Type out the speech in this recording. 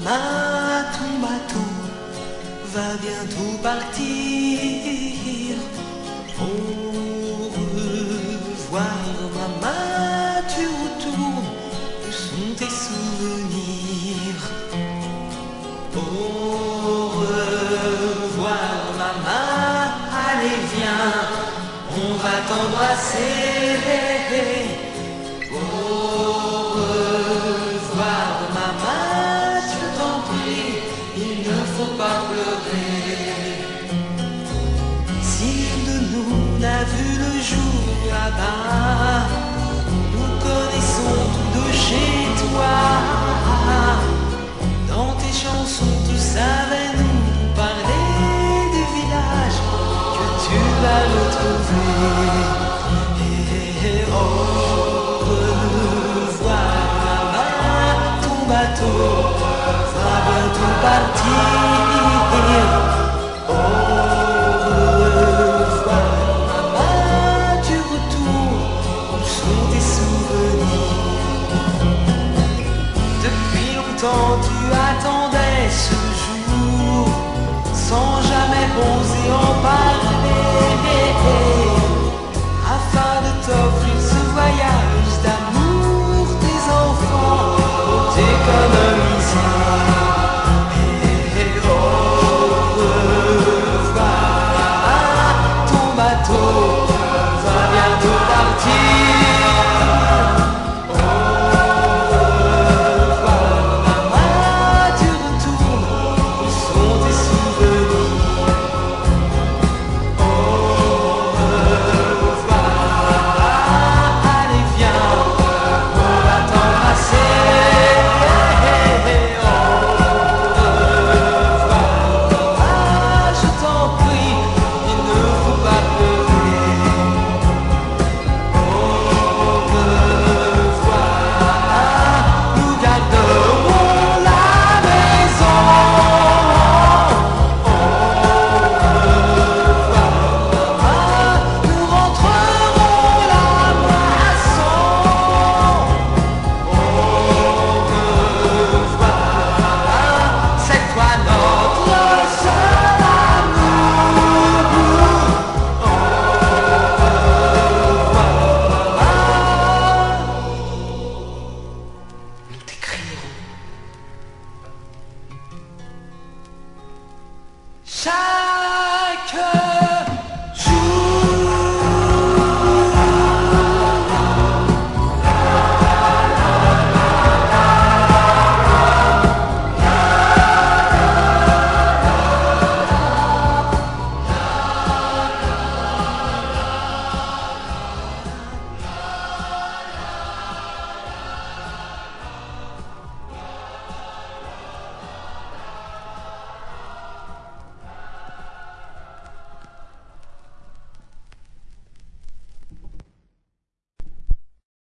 maman, ton bateau va bientôt partir. Au revoir maman, tu retournes, où sont tes souvenirs? Au revoir maman, allez viens, on va t'embrasser. Au revoir maman, je t'en prie, il ne faut pas pleurer. Si l'un de nous n'a vu le jour là-bas, nous connaissons tout de chez toi. Dans tes chansons tu savais nous parler du village que tu vas retrouver. Au revoir maman, ton bateau va bientôt partir. Au revoir maman, tu retournes, où sont tes souvenirs? Depuis longtemps tu attendais ce jour, sans jamais oser en parler, afin de t'offrir ce voyage d'amour des enfants pour t'économiser. Au revoir, ton bateau va bientôt partir. Au revoir maman, tu retournes, où sont tes souvenirs? Au allez viens, on va t'embrasser. Au revoir, je t'en prie, il ne faut pas pleurer. Au revoir, nous garderons la maison. Au revoir, nous rentrerons la moisson. Au revoir, c'est toi notre seul amour. Au revoir, nous t'écrirons.